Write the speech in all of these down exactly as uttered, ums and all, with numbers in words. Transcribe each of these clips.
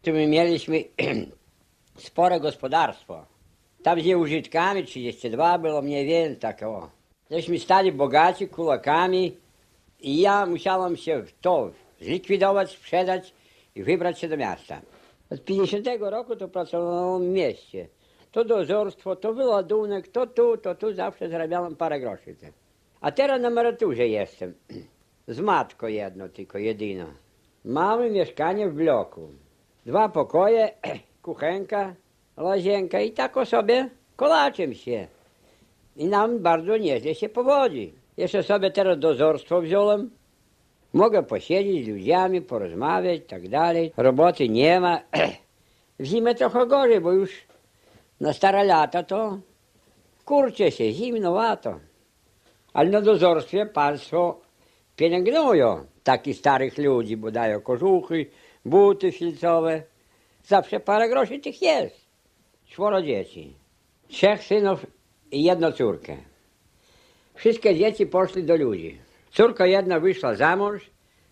My mieliśmy spore gospodarstwo. Tam z nieużytkami trzydzieści dwa było mniej więcej tak o. Żeśmy stali bogaci kulakami i ja musiałem się to zlikwidować, sprzedać i wybrać się do miasta. Od pięćdziesiątego roku to pracowałem w mieście. To dozorstwo, to wyładunek, to tu, to tu zawsze zarabiałem parę groszy. A teraz na emeryturze jestem. Z matką jedno, tylko jedyna. Mamy mieszkanie w bloku. Dwa pokoje, kuchenka, łazienka i tak o sobie kolaczem się. I nam bardzo nieźle się powodzi. Jeszcze sobie teraz dozorstwo wziąłem. Mogę posiedzieć z ludźmi, porozmawiać i tak dalej. Roboty nie ma. W zimę trochę gorzej, bo już na stare lata to kurczę się, zimnowato. Ale na dozorstwie państwo pielęgnują takich starych ludzi, bo dają kożuchy, buty filcowe. Zawsze parę groszy tych jest. Czworo dzieci. Trzech synów i jedną córkę. Wszystkie dzieci poszli do ludzi. Córka jedna wyszła za mąż,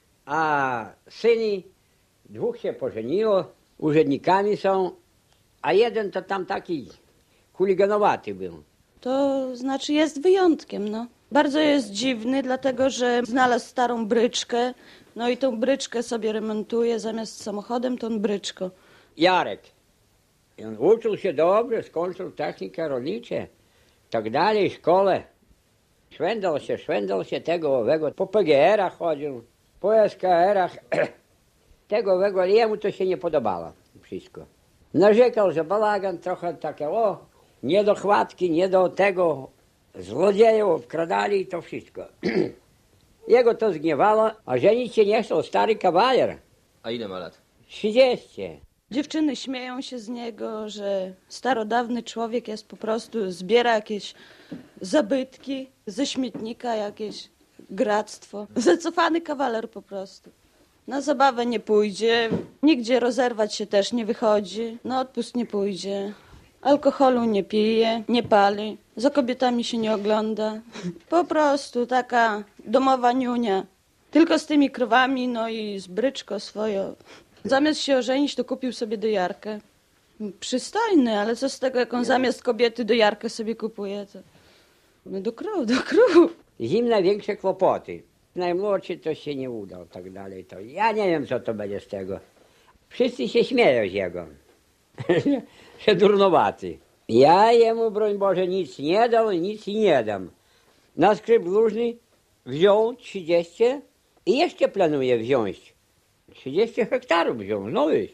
a syni dwóch się pożeniło, urzędnikami są, a jeden to tam taki chuliganowaty był. To znaczy jest wyjątkiem, no. Bardzo jest dziwny, dlatego że znalazł starą bryczkę, no i tą bryczkę sobie remontuje, zamiast samochodem to on bryczką. Jarek. I on uczył się dobrze, skończył technikę rolnicze, tak dalej, szkole. Szwendał się, szwendał się tego owego, po P G R-ach chodził, po S K R-ach, tego owego, ale jemu to się nie podobało wszystko. Narzekał, że bałagan trochę takie, o, nie do chłatki, nie do tego, złodziejów wkradali i to wszystko. Jego to zgniewało, a żenić się nie chciał, stary kawaler. A ile ma lat? trzydzieści. Dziewczyny śmieją się z niego, że starodawny człowiek jest po prostu, zbiera jakieś zabytki ze śmietnika, jakieś gractwo. Zacofany kawaler po prostu. Na zabawę nie pójdzie, nigdzie rozerwać się też nie wychodzi, na odpust nie pójdzie. Alkoholu nie pije, nie pali, za kobietami się nie ogląda. Po prostu taka domowa niunia. Tylko z tymi krowami, no i z bryczką swoją. Zamiast się ożenić, to kupił sobie dojarkę. Przystojny, ale co z tego, jak on zamiast kobiety dojarkę sobie kupuje, to... No do krów, do krów. Zimne większe kłopoty. Najmłodszy to się nie udał, tak dalej. To ja nie wiem, co to będzie z tego. Wszyscy się śmieją z jego. Że durnowaty. Ja jemu, broń Boże, nic nie dał i nic i nie dam. Na skryp luźny wziął trzydzieści i jeszcze planuje wziąć. trzydzieści hektarów wziął, nowych.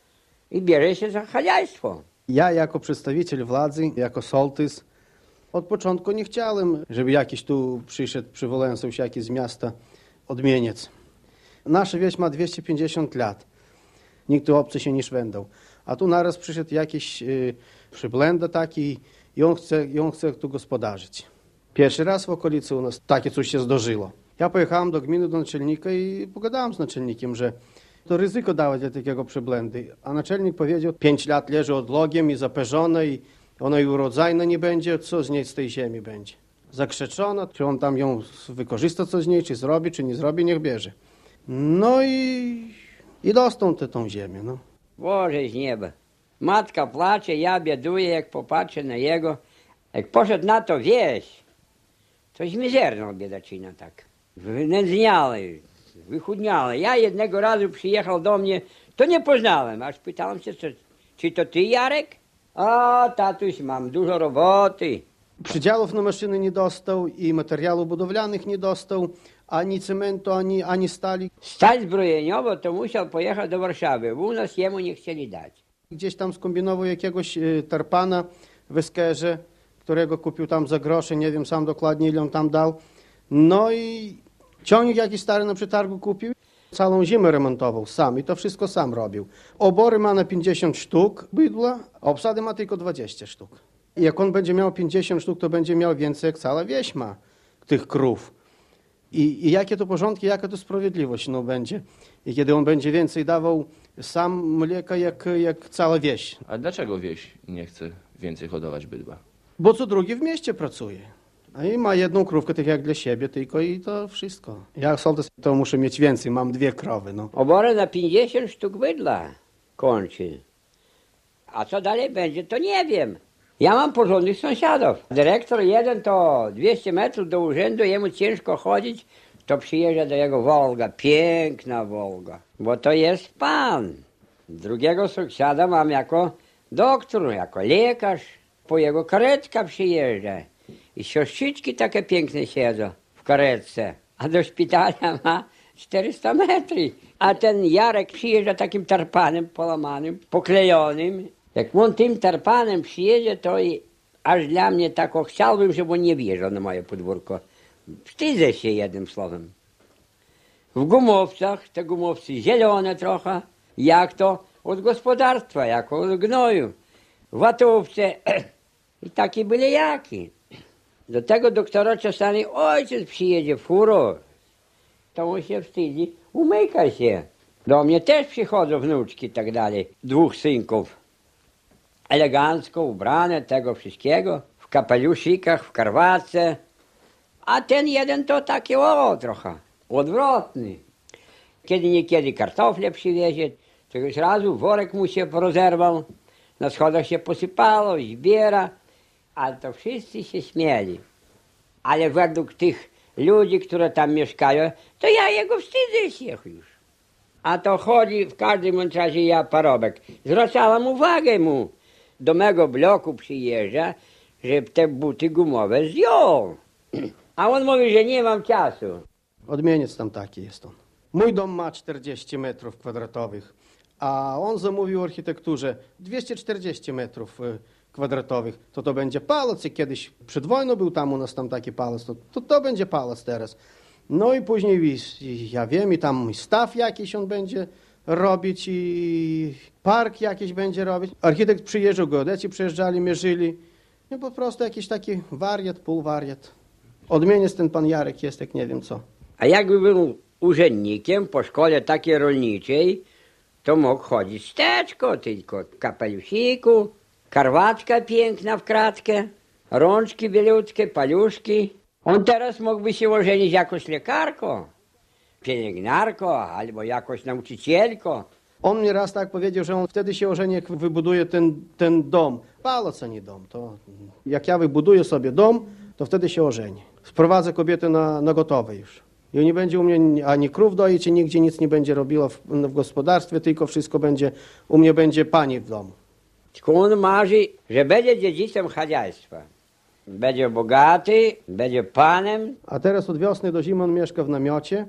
I bierze się za chaliajstwo. Ja jako przedstawiciel władzy, jako sołtys, od początku nie chciałem, żeby jakiś tu przyszedł, przywolęsał się jakiś z miasta odmieniec. Nasza wieś ma dwieście pięćdziesiąt lat. Nikt tu obcy się nie szwendał. A tu naraz przyszedł jakiś y, przyblęda taki i on chce, i on chce tu gospodarzyć. Pierwszy raz w okolicy u nas takie coś się zdarzyło. Ja pojechałem do gminy, do naczelnika i pogadałem z naczelnikiem, że to ryzyko dawać dla takiego przyblendy. A naczelnik powiedział, pięć lat leży odlogiem i zaperzone i ona i urodzajna nie będzie, co z niej z tej ziemi będzie. Zakrzeczona, czy on tam ją wykorzysta co z niej, czy zrobi, czy nie zrobi, niech bierze. No i, i dostał tę tą ziemię, no. Boże z nieba. Matka płacze, ja bieduję, jak popatrzę na jego. Jak poszedł na to wieś, to zmizernął biedaczyna tak. Wnędzniały, wychudniały. Ja jednego razu przyjechał do mnie, to nie poznałem, aż pytałem się, czy, czy to ty, Jarek? A, tatuś, mam dużo roboty. Przydziałów na maszyny nie dostał i materiałów budowlanych nie dostał, ani cementu, ani, ani stali. Stal zbrojeniowa to musiał pojechać do Warszawy, u nas jemu nie chcieli dać. Gdzieś tam skombinował jakiegoś y, tarpana w Eskerze, którego kupił tam za grosze, nie wiem sam dokładnie ile on tam dał. No i ciągnik jakiś stary na przetargu kupił. Całą zimę remontował sam i to wszystko sam robił. Obory ma na pięćdziesiąt sztuk bydła, a obsady ma tylko dwadzieścia sztuk. I jak on będzie miał pięćdziesiąt sztuk, to będzie miał więcej jak cała wieś ma tych krów. I, I jakie to porządki, jaka to sprawiedliwość no, będzie. I kiedy on będzie więcej dawał sam mleka jak, jak cała wieś. A dlaczego wieś nie chce więcej hodować bydła? Bo co drugi w mieście pracuje. A i ma jedną krówkę tak jak dla siebie tylko i to wszystko. Ja sołtys to muszę mieć więcej, mam dwie krowy. No. Obory na pięćdziesiąt sztuk bydla. kończy. A co dalej będzie, to nie wiem. Ja mam porządnych sąsiadów. Dyrektor jeden to dwieście metrów do urzędu, jemu ciężko chodzić, to przyjeżdża do jego Wolga, piękna Wolga, bo to jest pan. Drugiego sąsiada mam jako doktor, jako lekarz, po jego karetka przyjeżdża. I siostrzyczki takie piękne siedzą w karetce, a do szpitala ma czterysta metrów. A ten Jarek przyjeżdża takim tarpanem polamanym, poklejonym. Jak on tym tarpanem przyjedzie, to i aż dla mnie tak chciałbym, żeby on nie wjeżdżał na moje podwórko. Wstydzę się jednym słowem. W gumowcach, te gumowcy zielone trochę, jak to od gospodarstwa, jak od gnoju. Watowce i takie byle jaki. Do tego doktora czasami ojciec przyjedzie furą, to on się wstydzi, umyka się. Do mnie też przychodzą wnuczki i tak dalej, dwóch synków. Elegancko ubrane, tego wszystkiego, w kapeluszikach, w karwatce. A ten jeden to taki o, trochę odwrotny. Kiedy niekiedy kartofle przywiezie, to już razu worek mu się rozerwał, na schodach się posypało, zbiera, ale to wszyscy się śmieli. Ale według tych ludzi, które tam mieszkają, to ja jego wstydzę się już. A to chodzi w każdym bądź razie ja parobek. Zwracałam uwagę mu. Do mego bloku przyjeżdża, żeby te buty gumowe zdjął. A on mówi, że nie mam czasu. Odmieniec tam taki jest on. Mój dom ma czterdzieści metrów kwadratowych, a on zamówił architekturze dwieście czterdzieści metrów kwadratowych. To to będzie pałac i kiedyś przed wojną był tam u nas tam taki pałac, to to, to będzie pałac teraz. No i później ja wiem i tam staw jakiś on będzie robić i park jakiś będzie robić. Architekt przyjeżdżał, geodeci przyjeżdżali, mierzyli. No po prostu jakiś taki wariat, półwariat. Odmieniec ten pan Jarek jest, jak nie wiem co. A jakby był urzędnikiem po szkole takiej rolniczej, to mógł chodzić steczko, tylko w kapelusiku, karwaczka piękna w kratkę, rączki bielutkie, paluszki. On teraz mógłby się ożenić jakoś lekarką, pielęgniarką albo jakoś nauczycielką. On mi raz tak powiedział, że on wtedy się ożeni, jak wybuduje ten, ten dom. Pałac, a nie dom. To jak ja wybuduję sobie dom, to wtedy się ożeni. Sprowadzę kobietę na, na gotowe już. I nie będzie u mnie ani krów doić, i nigdzie nic nie będzie robiła w, w gospodarstwie, tylko wszystko będzie, u mnie będzie pani w domu. Tylko on marzy, że będzie dziedzicem chozяйstwa. Będzie bogaty, będzie panem. A teraz od wiosny do zimy on mieszka w namiocie,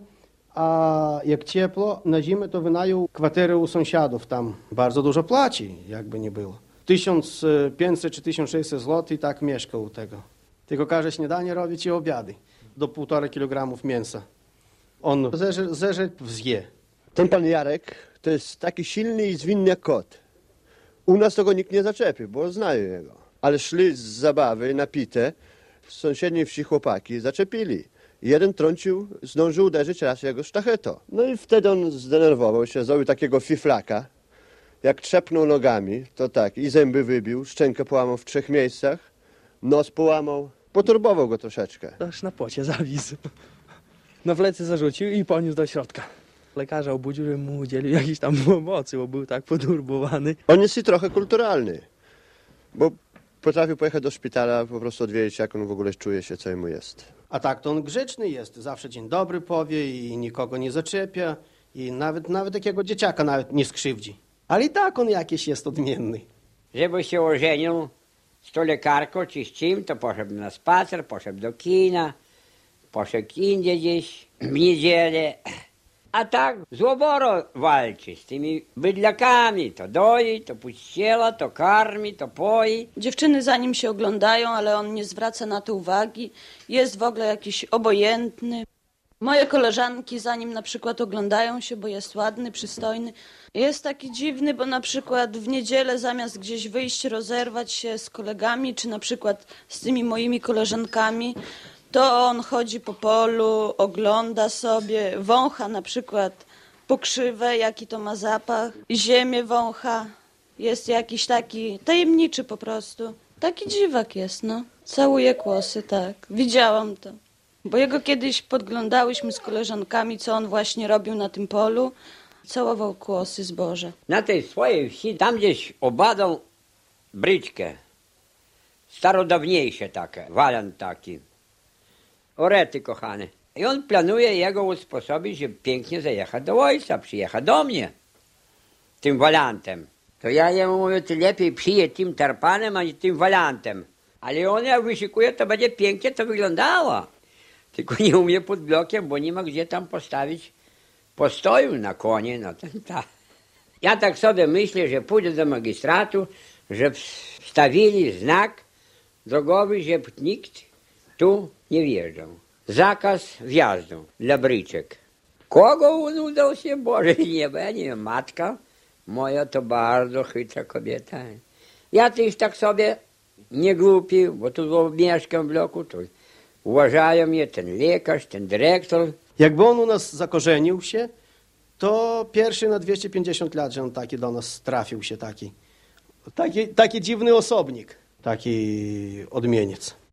a jak ciepło, na zimę to wynajął kwaterę u sąsiadów tam. Bardzo dużo płaci, jakby nie było. tysiąc pięćset czy tysiąc sześćset złotych i tak mieszkał u tego. Tylko każe śniadanie robić i obiady. Do półtora kilogramów mięsa. On zerze, zerze zje. Ten pan Jarek to jest taki silny i zwinny jak kot. U nas to go nikt nie zaczepi, bo znają jego. Ale szli z zabawy napite, z sąsiedniej wsi chłopaki zaczepili. Jeden trącił, zdążył uderzyć raz jego sztacheto. No i wtedy on zdenerwował się, zrobił takiego fiflaka. Jak trzepnął nogami, to tak, i zęby wybił, szczękę połamał w trzech miejscach, nos połamał, poturbował go troszeczkę. Aż na pocie zawisł. Na plecy zarzucił i poniósł do środka. Lekarza obudził, żeby mu udzielił jakiejś tam pomocy, bo był tak poturbowany. On jest i trochę kulturalny, bo potrafił pojechać do szpitala, po prostu odwiedzić, jak on w ogóle czuje się, co mu jest. A tak to on grzeczny jest, zawsze dzień dobry powie i nikogo nie zaczepia i nawet, nawet takiego dzieciaka nawet nie skrzywdzi. Ale i tak on jakiś jest odmienny. Żeby się ożenił z tą lekarką czy z czym, to poszedł na spacer, poszedł do kina, poszedł indziej gdzieś w niedzielę. A tak złoboro walczy z tymi bydlakami. To doi, to puściela, to karmi, to poi. Dziewczyny za nim się oglądają, ale on nie zwraca na to uwagi. Jest w ogóle jakiś obojętny. Moje koleżanki za nim na przykład oglądają się, bo jest ładny, przystojny. Jest taki dziwny, bo na przykład w niedzielę zamiast gdzieś wyjść, rozerwać się z kolegami, czy na przykład z tymi moimi koleżankami, to on chodzi po polu, ogląda sobie, wącha na przykład pokrzywę, jaki to ma zapach, ziemię wącha. Jest jakiś taki tajemniczy po prostu. Taki dziwak jest, no. Całuje kłosy, tak. Widziałam to. Bo jego kiedyś podglądałyśmy z koleżankami, co on właśnie robił na tym polu. całował kłosy zboża. Na tej swojej wsi, tam gdzieś obadzą bryczkę, starodawniejsze takie, waliant taki, orety kochane. I on planuje jego usposobić, żeby pięknie zajechać do ojca, przyjechać do mnie, tym waliantem. To ja jemu mówię, ty lepiej przyjedź tym tarpanem, a nie tym waliantem. Ale on jak wyszykuje, to będzie pięknie to wyglądało. Tylko nie umie pod blokiem, bo nie ma gdzie tam postawić postoju na konie. No, ten, ta. Ja tak sobie myślę, że pójdę do magistratu, żeby wstawili znak drogowy, żeby nikt tu nie wjeżdżał. Zakaz wjazdu dla bryczek. Kogo on udał się? Boże nieba, ja nie wiem, matka moja to bardzo chytra kobieta. Ja też tak sobie nie głupi, bo tu mieszkam w bloku, to uważają mnie ten lekarz, ten dyrektor. Jakby on u nas zakorzenił się, to pierwszy na dwieście pięćdziesiąt lat, że on taki do nas trafił się, taki, taki, taki dziwny osobnik, taki odmieniec.